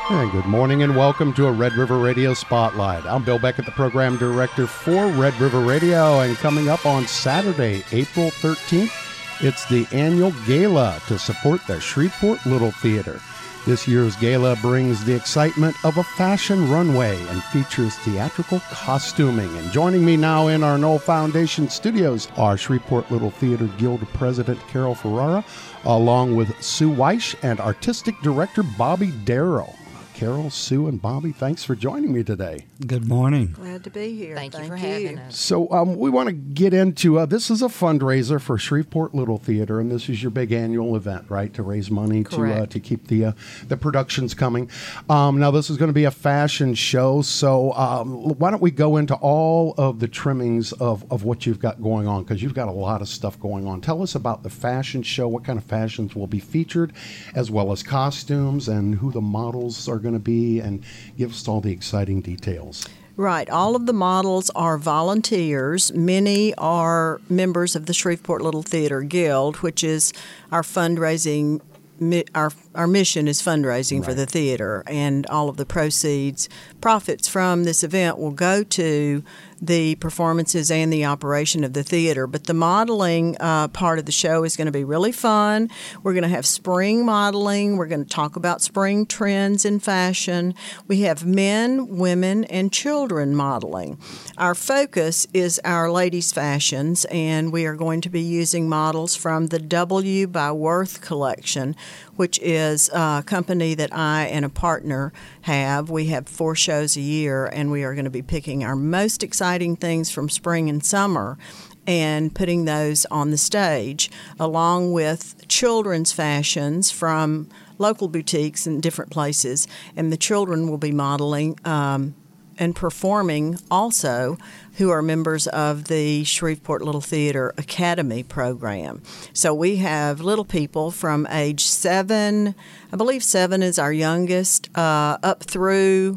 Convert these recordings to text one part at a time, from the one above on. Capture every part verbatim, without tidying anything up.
And good morning and welcome to a Red River Radio Spotlight. I'm Bill Beckett, the program director for Red River Radio, and coming up on Saturday, April thirteenth, it's the annual gala to support the Shreveport Little Theater. This year's gala brings the excitement of a fashion runway and features theatrical costuming. And joining me now in our Knoll Foundation studios are Shreveport Little Theater Guild President Carol Ferrara, along with Sue Weish and Artistic Director Bobby Darrell. Carol, Sue, and Bobby, thanks for joining me today. Good morning. Glad to be here. Thank, Thank you for you. having us. So um, we want to get into, uh, this is a fundraiser for Shreveport Little Theater, and this is your big annual event, right, to raise money to uh, to keep the uh, the productions coming. Um, now, this is going to be a fashion show, so um, why don't we go into all of the trimmings of, of what you've got going on, because you've got a lot of stuff going on. Tell us about the fashion show, what kind of fashions will be featured, as well as costumes, and who the models are going to be, and give us all the exciting details. Right. All of the models are volunteers. Many are members of the Shreveport Little Theater Guild, which is our fundraising. Our our mission is fundraising right. for the theater, and all of the proceeds, profits from this event will go to the performances and the operation of the theater. But the modeling uh, part of the show is going to be really fun. We're going to have spring modeling. We're going to talk about spring trends in fashion. We have men, women, and children modeling. Our focus is our ladies' fashions, and we are going to be using models from the W by Worth collection, which is a company that I and a partner have. We have four shows a year, and we are going to be picking our most exciting things from spring and summer and putting those on the stage, along with children's fashions from local boutiques in different places. And the children will be modeling um, and performing also, who are members of the Shreveport Little Theater Academy program. So we have little people from age seven, I believe seven is our youngest, uh, up through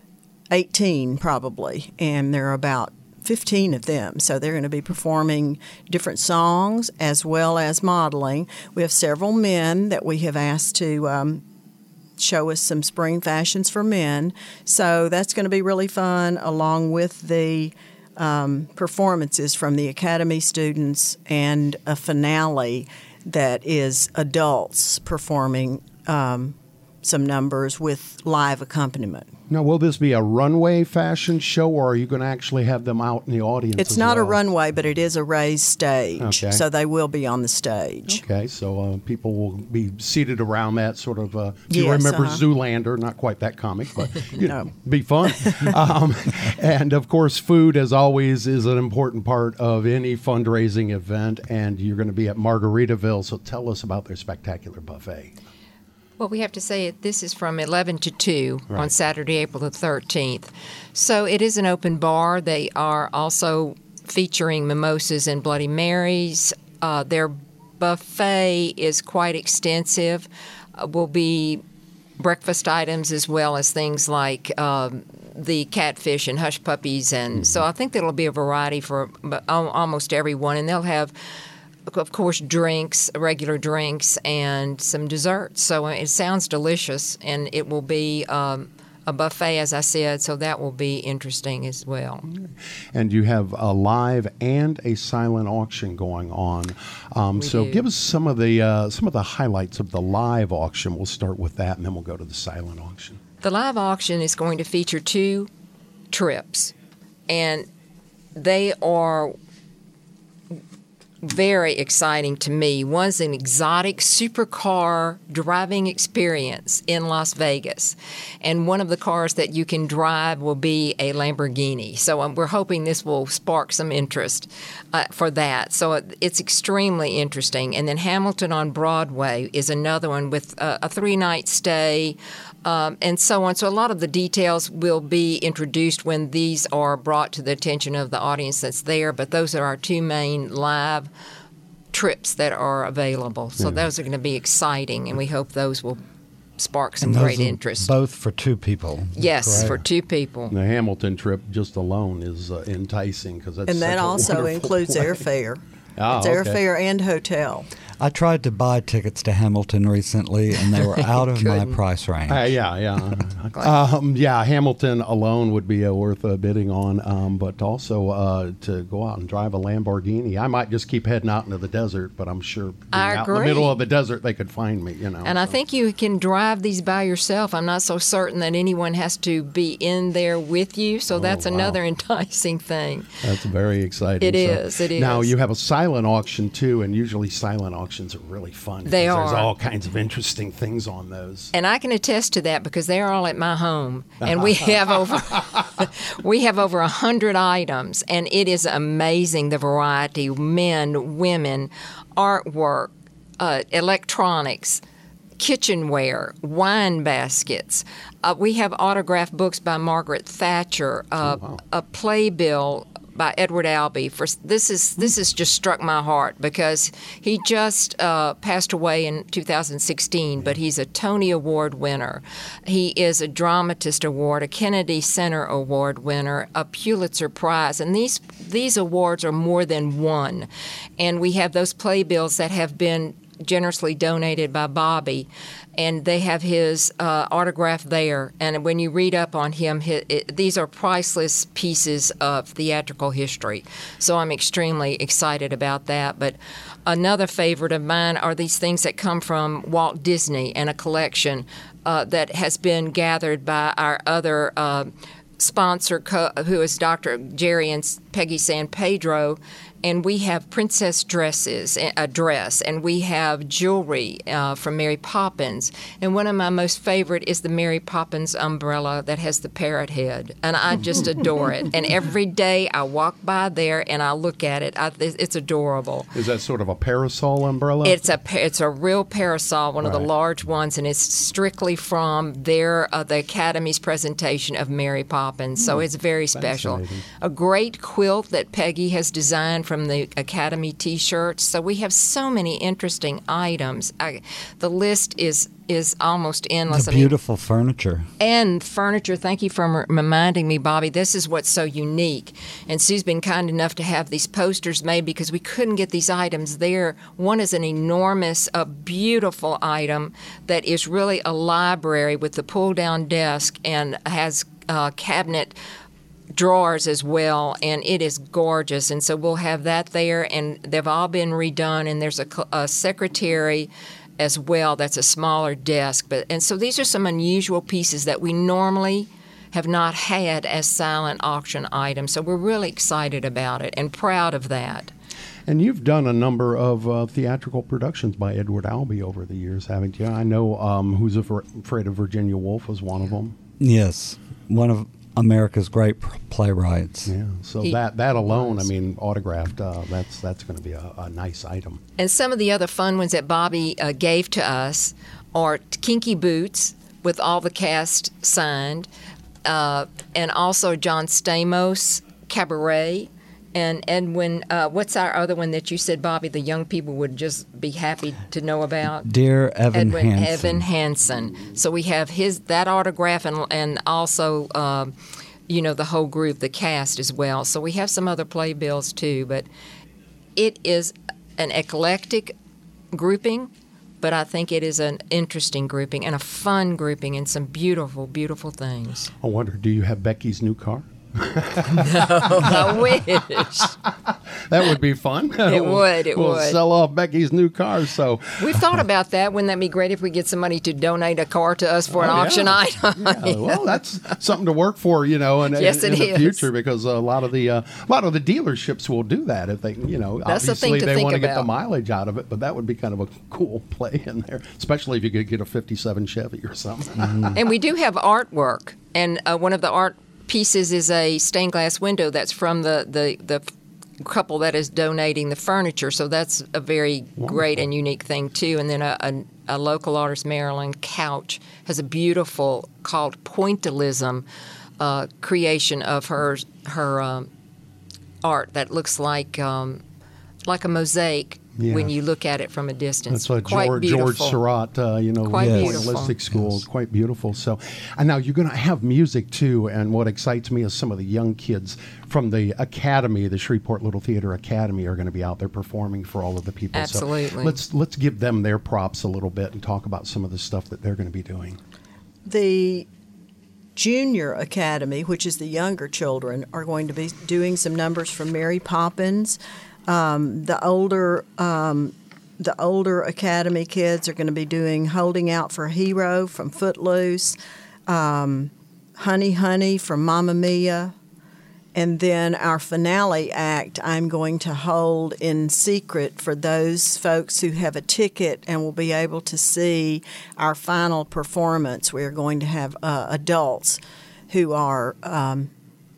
eighteen probably, and there are about fifteen of them. So they're going to be performing different songs as well as modeling. We have several men that we have asked to um, show us some spring fashions for men. So that's going to be really fun, along with the um, performances from the Academy students and a finale that is adults performing um, some numbers with live accompaniment. Now, will this be a runway fashion show, or are you going to actually have them out in the audience? It's as not well? a runway, but it is a raised stage, okay. so they will be on the stage. Okay, so uh, people will be seated around that sort of, uh, if you yes, remember uh-huh. Zoolander, not quite that comic, but you no. know, be fun. um, and, of course, food, as always, is an important part of any fundraising event, and you're going to be at Margaritaville, so tell us about their spectacular buffet. Well, we have to say it, this is from eleven to two right. on Saturday, April the thirteenth. So it is an open bar. They are also featuring mimosas and Bloody Marys. Uh, their buffet is quite extensive. Uh, will be breakfast items as well as things like um, the catfish and hush puppies. And mm-hmm. so I think there will be a variety for almost everyone. And they'll have, of course, drinks, regular drinks, and some desserts. So it sounds delicious, and it will be um, a buffet, as I said, so that will be interesting as well. And you have a live and a silent auction going on. Um, so do. give us some of the uh, some of the highlights of the live auction. We'll start with that, and then we'll go to the silent auction. The live auction is going to feature two trips, and they are very exciting to me. One's an exotic supercar driving experience in Las Vegas, and one of the cars that you can drive will be a Lamborghini. So um, we're hoping this will spark some interest uh, for that. So it, it's extremely interesting. And then Hamilton on Broadway is another one with uh, a three-night stay, Um, and so on. So a lot of the details will be introduced when these are brought to the attention of the audience that's there, but those are our two main live trips that are available. So Yeah. those are going to be exciting, and we hope those will spark some And those great are interest. Both for two people. Yes, correct? for two people. The Hamilton trip just alone is uh, enticing because that's And that such a also wonderful includes play. airfare. Ah, It's okay. airfare and hotel. I tried to buy tickets to Hamilton recently, and they were out of my Couldn't. price range. Uh, yeah, yeah, um, yeah. Hamilton alone would be uh, worth uh, bidding on, um, but also uh, to go out and drive a Lamborghini. I might just keep heading out into the desert, but I'm sure being I out in the agree. middle of the desert they could find me. You know, And I so. think you can drive these by yourself. I'm not so certain that anyone has to be in there with you, so that's wow. another enticing thing. That's very exciting. It So, is, it Now is. you have a silent auction too, and usually silent auctions are really fun. They 'cause There's are. all kinds of interesting things on those. And I can attest to that because they're all at my home, and we have over we have over a hundred items, and it is amazing the variety: men, women, artwork, uh, electronics, kitchenware, wine baskets. Uh, we have autographed books by Margaret Thatcher, uh, wow. a playbill by Edward Albee. For this is this has just struck my heart because he just uh, passed away in two thousand sixteen, but he's a Tony Award winner. He is a Dramatist Award, a Kennedy Center Award winner, a Pulitzer Prize, and these these awards are more than one. And we have those playbills that have been generously donated by Bobby, and they have his uh, autograph there. And when you read up on him, hi it, these are priceless pieces of theatrical history. So I'm extremely excited about that. But another favorite of mine are these things that come from Walt Disney and a collection uh, that has been gathered by our other uh, sponsor, co- who is Doctor Jerry and Peggy San Pedro. And we have princess dresses, a dress, and we have jewelry uh, from Mary Poppins. And one of my most favorite is the Mary Poppins umbrella that has the parrot head. And I just adore it. And every day I walk by there and I look at it. I, it's adorable. Is that sort of a parasol umbrella? It's a pa- it's a real parasol, one of the Right. large ones, and it's strictly from their uh, the Academy's presentation of Mary Poppins. So it's very special. Fascinating. A great quilt that Peggy has designed from the Academy T-shirts. So we have so many interesting items. I, the list is is almost endless. The I mean, beautiful furniture. and furniture. Thank you for m- reminding me, Bobby. This is what's so unique. And Sue's been kind enough to have these posters made because we couldn't get these items there. One is an enormous, a beautiful item that is really a library with the pull-down desk and has uh, cabinet drawers as well, and it is gorgeous. And so we'll have that there, and they've all been redone. And there's a, cl- a secretary as well that's a smaller desk. But and so these are some unusual pieces that we normally have not had as silent auction items. So we're really excited about it and proud of that. And you've done a number of uh, theatrical productions by Edward Albee over the years, haven't you? I know um, Who's Afraid of Virginia Woolf was one of them. Yes, one of America's great p- playwrights. Yeah, so He that that alone, was. I mean, autographed, uh, that's that's going to be a, a nice item. And some of the other fun ones that Bobby uh, gave to us are Kinky Boots with all the cast signed, uh, and also John Stamos, Cabaret, and Edwin. Uh, what's our other one that you said, Bobby, the young people would just be happy to know about? Dear Evan Edwin Hansen. Evan Hansen. So we have his that autograph and and also um, you know the whole group, the cast as well. So we have some other playbills too, but it is an eclectic grouping, but I think it is an interesting grouping and a fun grouping and some beautiful, beautiful things. I wonder, do you have Becky's new car? I wish. That would be fun. It would, it we'll would. sell off Becky's new car. So We've thought about that. Wouldn't that be great if we get somebody to donate a car to us for an Oh, yeah. auction item? yeah, well, that's something to work for, you know, in, Yes, in, it in the is. future, because a lot of the uh, a lot of the dealerships will do that if they, you know, That's the thing obviously to they think want to get the about. mileage out of it, but that would be kind of a cool play in there, especially if you could get a fifty-seven Chevy or something. And we do have artwork, and uh, one of the art pieces is a stained glass window that's from the, the, the couple that is donating the furniture. So that's a very great and unique thing, too. And then a, a, a local artist, Marilyn Couch, has a beautiful, called Pointillism, uh, creation of her, her um, art that looks like, um, like a mosaic Yeah. when you look at it from a distance. That's a Quite George, beautiful. George Surratt, uh, you know, Quite Yes. beautiful. holistic school. Yes. It's quite beautiful. So, and now you're going to have music too. And what excites me is some of the young kids from the Academy, the Shreveport Little Theater Academy, are going to be out there performing for all of the people. Absolutely. So let's let's give them their props a little bit and talk about some of the stuff that they're going to be doing. The Junior Academy, which is the younger children, are going to be doing some numbers from Mary Poppins. Um, the older um, the older Academy kids are going to be doing Holding Out for a Hero from Footloose, um, Honey Honey from Mamma Mia, and then our finale act I'm going to hold in secret for those folks who have a ticket and will be able to see our final performance. We're going to have uh, adults who are um,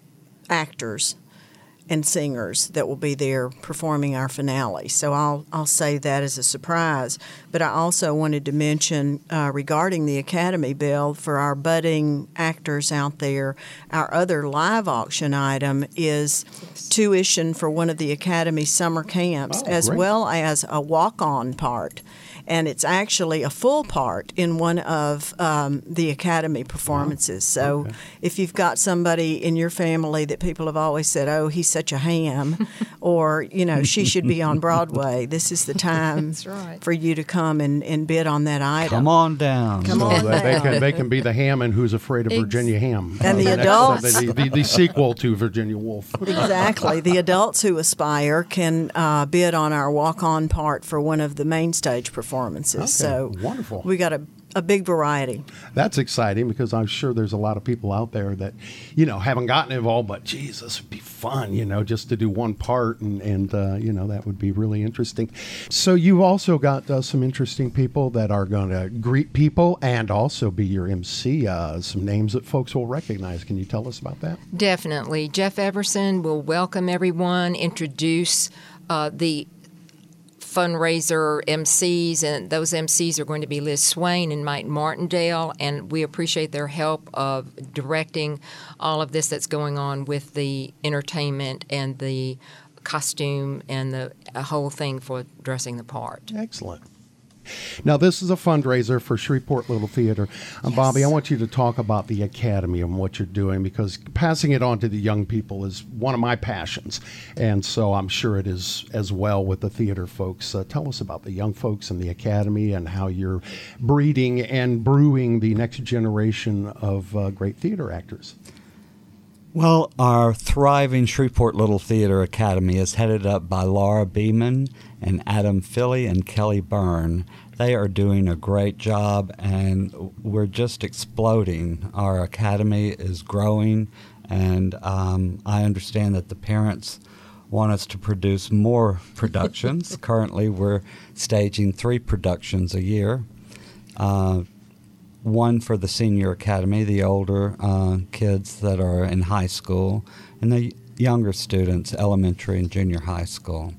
actors and singers that will be there performing our finale. So I'll I'll say that as a surprise. But I also wanted to mention uh, regarding the Academy Bill for our budding actors out there, our other live auction item is tuition for one of the Academy summer camps, Oh, as great. well as a walk-on part. And it's actually a full part in one of um, the Academy performances. So Okay. if you've got somebody in your family that people have always said, oh, he's such a ham, or, you know, she should be on Broadway, this is the time That's right. for you to come and, and bid on that item. Come on down. Come So on they, they down. can they can be the ham and Who's Afraid of Ex- Virginia Ham. And the next- adults. the, the, the sequel to Virginia Woolf. Exactly. The adults who aspire can uh, bid on our walk-on part for one of the main stage performances. Okay, So wonderful. we got a, a big variety. That's exciting because I'm sure there's a lot of people out there that, you know, haven't gotten involved, but geez, this would be fun, you know, just to do one part, and, and uh, you know, that would be really interesting. So you've also got uh, some interesting people that are going to greet people and also be your M C, uh, some names that folks will recognize. Can you tell us about that? Definitely. Jeff Everson will welcome everyone, introduce uh, the fundraiser M Cs, and those M Cs are going to be Liz Swain and Mike Martindale, and we appreciate their help of directing all of this that's going on with the entertainment and the costume and the uh, whole thing for dressing the part. Excellent. Now, this is a fundraiser for Shreveport Little Theater. Uh, Yes. Bobby, I want you to talk about the Academy and what you're doing, because passing it on to the young people is one of my passions. And so I'm sure it is as well with the theater folks. Uh, tell us about the young folks and the Academy and how you're breeding and brewing the next generation of uh, great theater actors. Well, our thriving Shreveport Little Theater Academy is headed up by Laura Beeman and Adam Philly and Kelly Byrne. They are doing a great job, and we're just exploding. Our academy is growing, and um, I understand that the parents want us to produce more productions. Currently, we're staging three productions a year. Uh, one for the senior academy, the older uh, kids that are in high school, and the younger students, elementary and junior high school.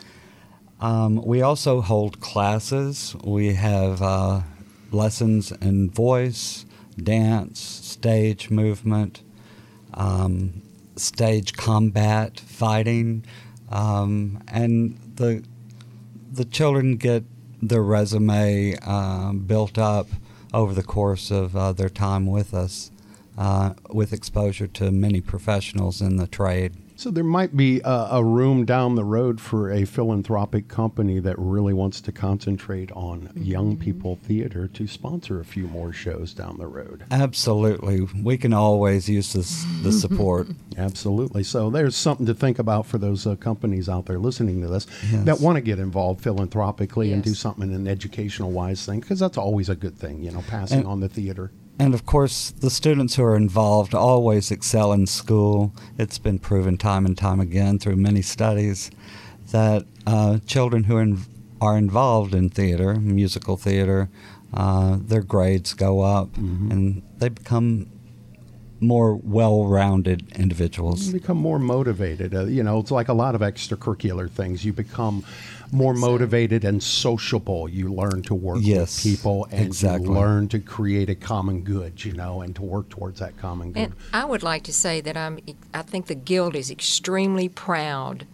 Um, we also hold classes. We have uh, lessons in voice, dance, stage movement, um, stage combat, fighting, um, and the the children get their resume um, built up over the course of uh, their time with us, uh, with exposure to many professionals in the trade. So there might be a, a room down the road for a philanthropic company that really wants to concentrate on young people theater to sponsor a few more shows down the road. Absolutely. We can always use this, the support. Absolutely. So there's something to think about for those uh, companies out there listening to this Yes. that want to get involved philanthropically and Yes. do something in an educational wise thing, because that's always a good thing, you know, passing And- on the theater. And of course, the students who are involved always excel in school. It's been proven time and time again through many studies that uh, children who in, are involved in theater, musical theater, uh, their grades go up and they become more well-rounded individuals. You become more motivated. Uh, you know, it's like a lot of extracurricular things. You become more motivated and sociable. You learn to work Yes, with people, and exactly. you learn to create a common good, you know, and to work towards that common good. And I would like to say that I'm, I think the Guild is extremely proud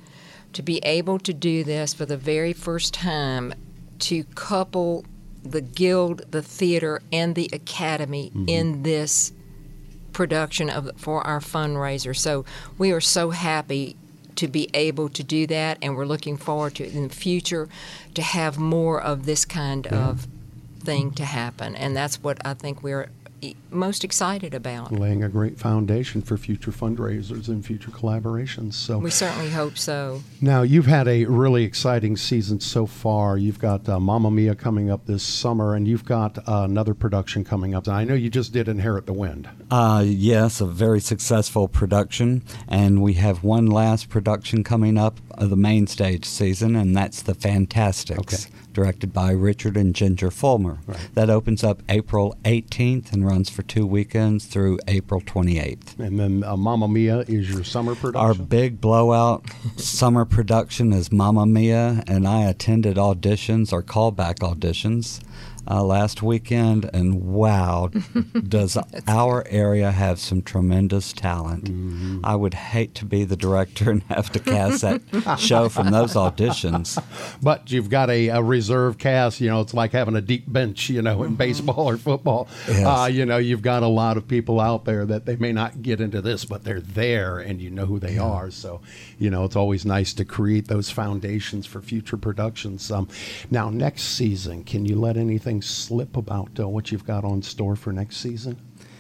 to be able to do this for the very first time, to couple the Guild, the theater, and the Academy mm-hmm. in this production of for our fundraiser. So we are so happy to be able to do that, and we're looking forward to in the future to have more of this kind yeah. of thing to happen. And that's what I think we're most excited about. Laying a great foundation for future fundraisers and future collaborations. So we certainly hope so. Now, you've had a really exciting season so far. You've got uh, Mamma Mia coming up this summer, and you've got uh, another production coming up. And I know you just did Inherit the Wind. Uh, yes, a very successful production. And we have one last production coming up of the main stage season, and that's The Fantastics. Okay. Directed by Richard and Ginger Fulmer. Right. That opens up April eighteenth and runs for two weekends through April twenty-eighth. And then uh, Mamma Mia is your summer production? Our big blowout summer production is Mamma Mia, and I attended auditions or callback auditions uh, last weekend, and wow, does our area have some tremendous talent. Mm-hmm. I would hate to be the director and have to cast that show from those auditions. But you've got a, a reserve cast. You know, it's like having a deep bench, you know, in baseball or football. Yes. Uh, you know, you've got a lot of people out there that they may not get into this, but they're there and you know who they yeah. are. So, you know, it's always nice to create those foundations for future productions. Um, now, next season, can you let anything slip about uh, what you've got on store for next season?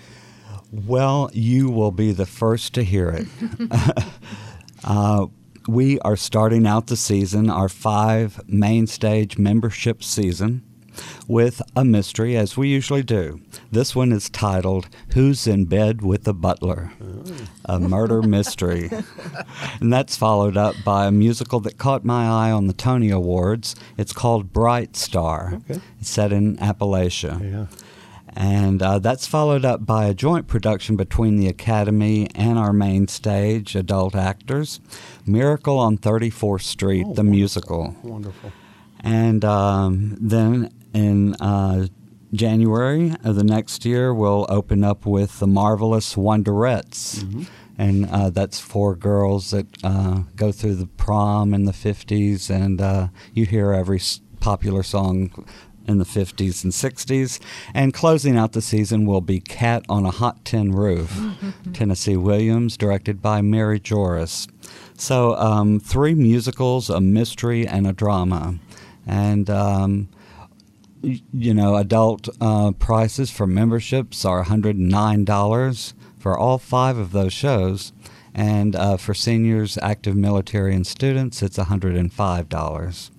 Well, you will be the first to hear it. uh, we are starting out the season, our five main stage membership season, with a mystery, as we usually do. This one is titled, Who's in Bed with the Butler? A murder mystery. And that's followed up by a musical that caught my eye on the Tony Awards. It's called Bright Star. Okay. It's set in Appalachia. Yeah. And uh, that's followed up by a joint production between the Academy and our main stage, adult actors, Miracle on thirty-fourth Street, oh, the wonderful. musical. Wonderful. And um, then in uh, January of the next year, we'll open up with The Marvelous Wonderettes. Mm-hmm. And uh, that's four girls that uh, go through the prom in the fifties, and uh, you hear every popular song in the fifties and sixties. And closing out the season will be Cat on a Hot Tin Roof, Tennessee Williams, directed by Mary Joris. So um, three musicals, a mystery, and a drama. And, um, y- you know, adult uh, prices for memberships are one hundred nine dollars for all five of those shows. And uh, for seniors, active military, and students, it's one hundred five dollars.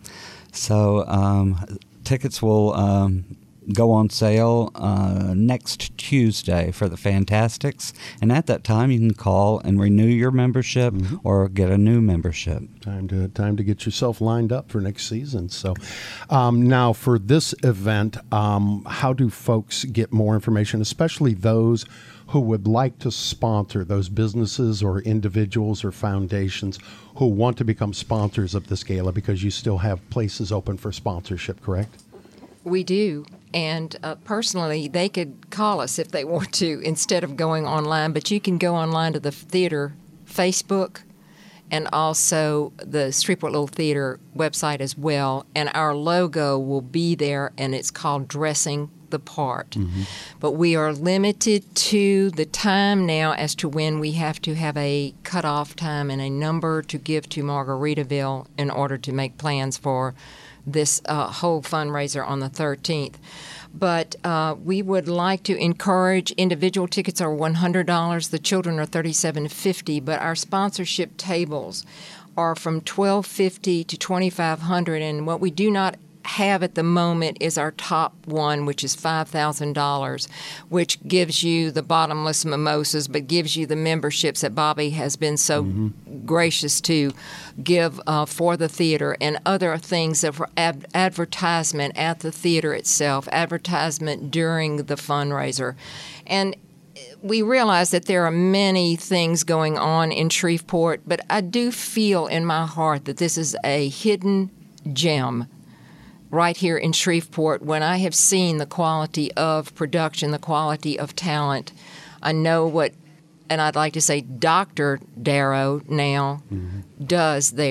So um, tickets will um, go on sale uh, next Tuesday for the Fantastics. And at that time, you can call and renew your membership mm-hmm. or get a new membership. Time to time to get yourself lined up for next season. So um, now for this event, um, how do folks get more information, especially those who would like to sponsor, those businesses or individuals or foundations who want to become sponsors of this gala, because you still have places open for sponsorship, correct? We do. And uh, personally, they could call us if they want to instead of going online. But you can go online to the theater Facebook and also the Shreveport Little Theater website as well. And our logo will be there, and it's called Dressing the Part. Mm-hmm. But we are limited to the time now as to when we have to have a cutoff time and a number to give to Margaritaville in order to make plans for this uh, whole fundraiser on the thirteenth. But uh, we would like to encourage, individual tickets are one hundred dollars, the children are thirty-seven fifty, but our sponsorship tables are from twelve fifty to twenty-five hundred, and what we do not have at the moment is our top one, which is five thousand dollars, which gives you the bottomless mimosas, but gives you the memberships that Bobby has been so mm-hmm. gracious to give uh, for the theater, and other things that for ad- advertisement at the theater itself, advertisement during the fundraiser. And we realize that there are many things going on in Shreveport, but I do feel in my heart that this is a hidden gem right here in Shreveport. When I have seen the quality of production, the quality of talent, I know what, and I'd like to say Doctor Darrow now, mm-hmm. does there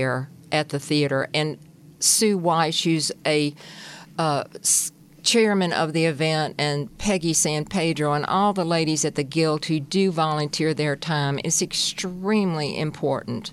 at the theater. And Sue Weiss, who's a uh, chairman of the event, and Peggy San Pedro, and all the ladies at the Guild who do volunteer their time, it's extremely important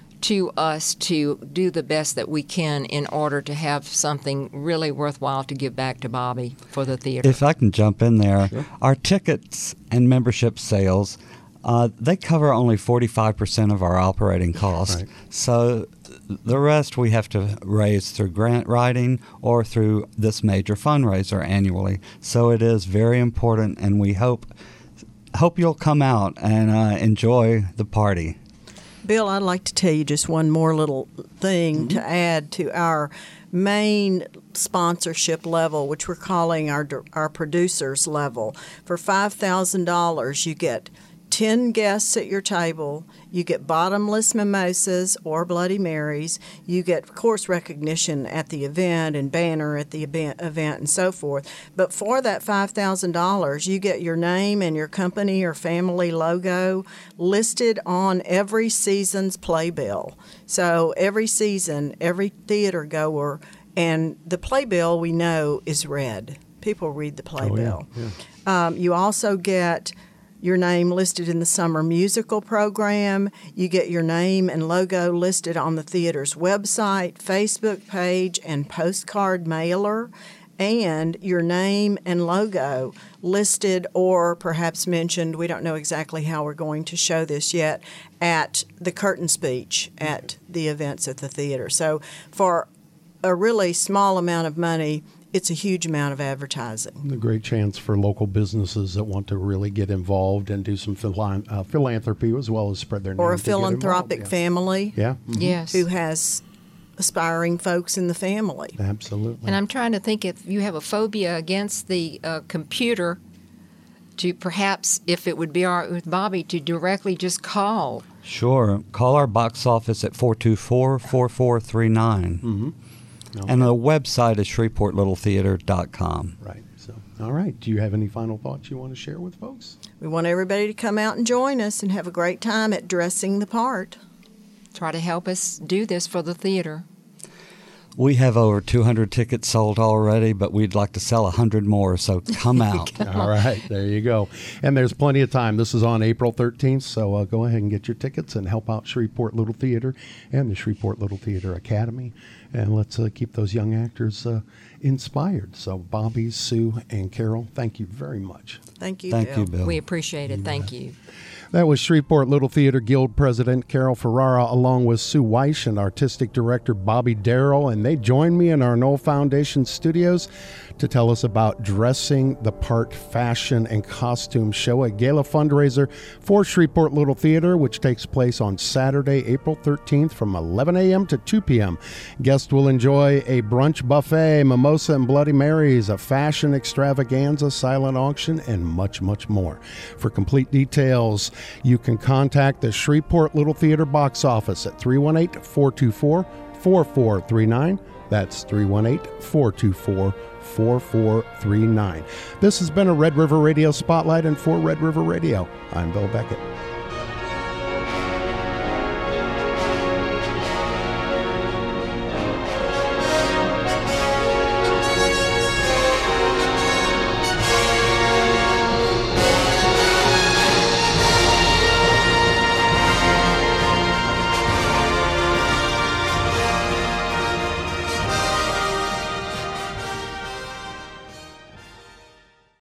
to us to do the best that we can in order to have something really worthwhile to give back to Bobby for the theater. If I can jump in there, sure. Our tickets and membership sales, uh, they cover only forty-five percent of our operating costs. Right. So the rest we have to raise through grant writing or through this major fundraiser annually. So it is very important, and we hope hope you'll come out and uh, enjoy the party. Bill, I'd like to tell you just one more little thing mm-hmm. to add to our main sponsorship level, which we're calling our our producers level. For five thousand dollars, you get ten guests at your table, you get bottomless mimosas or Bloody Marys, you get, of course, recognition at the event and banner at the event, event and so forth. But for that five thousand dollars, you get your name and your company or family logo listed on every season's playbill. So every season, every theater goer, and the playbill we know is read. People read the playbill. Oh, yeah. Yeah. Um, you also get your name listed in the summer musical program. You get your name and logo listed on the theater's website, Facebook page, and postcard mailer, and your name and logo listed or perhaps mentioned, we don't know exactly how we're going to show this yet, at the curtain speech at the events at the theater. So for a really small amount of money, it's a huge amount of advertising. A great chance for local businesses that want to really get involved and do some philan- uh, philanthropy as well as spread their name. Or a philanthropic yeah. family. Yeah. Mm-hmm. Yes. Who has aspiring folks in the family. Absolutely. And I'm trying to think, if you have a phobia against the uh, computer, to perhaps, if it would be all right with Bobby, to directly just call. Sure. Call our box office at four two four, four four three nine. Mm-hmm. Okay. And the website is shreveport little theater dot com. Right. So, all right. Do you have any final thoughts you want to share with folks? We want everybody to come out and join us and have a great time at Dressing the Part. Try to help us do this for the theater. We have over two hundred tickets sold already, but we'd like to sell one hundred more, so come out. come All right, there you go. And there's plenty of time. This is on April thirteenth, so uh, go ahead and get your tickets and help out Shreveport Little Theater and the Shreveport Little Theater Academy. And let's uh, keep those young actors uh, inspired. So Bobby, Sue, and Carol, thank you very much. Thank you, Thank Bill. you, Bill. We appreciate it. You Thank bet. you. That was Shreveport Little Theater Guild President Carol Ferrara, along with Sue Weiss and Artistic Director Bobby Darrell, and they joined me in our Knoll Foundation studios to tell us about Dressing the Part Fashion and Costume Show, a gala fundraiser for Shreveport Little Theater, which takes place on Saturday, April thirteenth from eleven a.m. to two p.m. Guests will enjoy a brunch buffet, mimosa and Bloody Marys, a fashion extravaganza, silent auction, and much, much more. For complete details, you can contact the Shreveport Little Theater box office at three one eight, four two four, four four three nine. That's three one eight, four two four, four four three nine. This has been a Red River Radio Spotlight, and for Red River Radio, I'm Bill Beckett.